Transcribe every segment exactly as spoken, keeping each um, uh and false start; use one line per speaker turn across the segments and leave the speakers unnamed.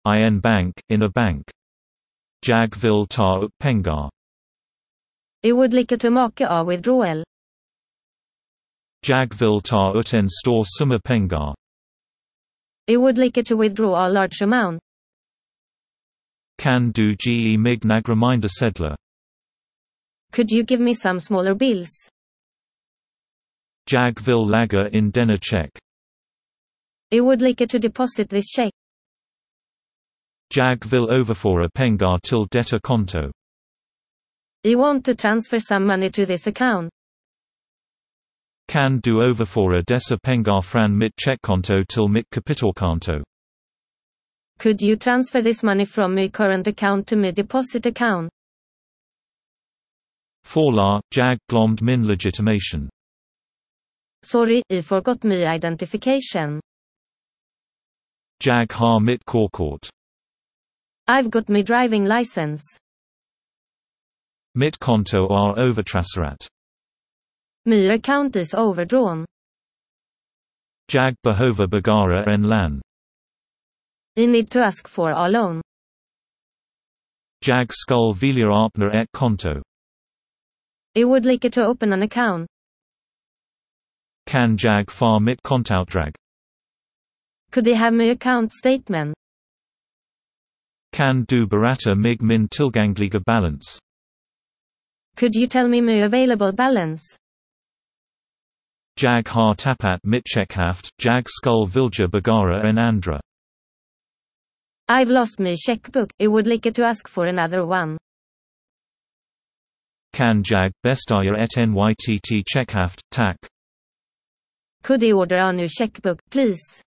I en bank, in a bank. Jag vill ta upp pengar.
I would like to make a withdrawal.
Jag vill ta ut en stor summa pengar.
I would like to withdraw a large amount.
Kan du ge mig några mindersedlar?
Could you give me some smaller bills?
Jag vill lägga in denna check.
I would like to deposit this check.
Jag vill överföra pengar till detta konto.
I want to transfer some money to this account.
Kan du överföra dessa pengar från mitt checkkonto till mitt kapitalkonto?
Could you transfer this money from my current account to my deposit account?
Förlåt, jag glömde min legitimation.
Sorry, I forgot my identification.
Jag har mitt körkort.
I've got my driving license.
Mitt konto är övertrasserat.
My account is overdrawn.
Jag behöver begära en lån.
I need to ask for a loan.
Jag skulle vilja öppna ett konto.
I would like to open an account.
Kan jag få mitt kontoutdrag?
Could I have my account statement?
Kan du berätta mig min tillgängliga balans?
Could you tell me my available balance?
Jag har tappat mitt checkhaft, jag skulle vilja begära en andra.
I've lost my checkbook, I would like to ask for another one.
Kan jag beställa ett nytt checkhaft, tack?
Could I order a new checkbook, please?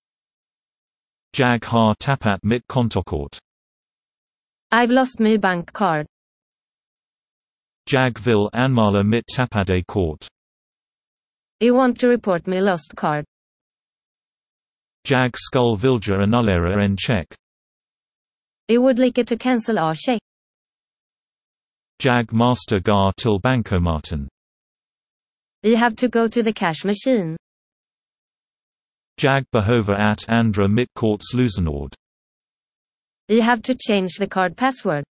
Jag har tappat mitt kontokort.
I've lost my bank card.
Jag vill anmäla mitt tappade kort.
I want to report my lost card.
Jag skulle vilja annullera en check.
I would like to cancel a check.
Jag måste gå till bankomaten.
I have to go to the cash machine.
Jag behöver att ändra mitt korts lösenord.
I have to change the card password.